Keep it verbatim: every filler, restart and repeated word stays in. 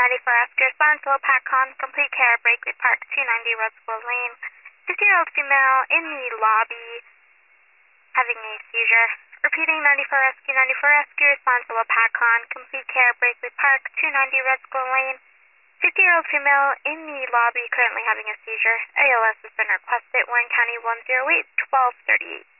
ninety-four Oscar, Sonsville, Patcon, complete care, Breakley Park, two ninety Redsville Lane. fifty-year-old female in the lobby having a seizure. Repeating, ninety-four Rescue, ninety-four Rescue, Sonsville, Patcon, complete care, Breakley Park, two ninety Redsville Lane. fifty-year-old female in the lobby currently having a seizure. A L S has been requested. Warren County one zero eight, twelve thirty-eight.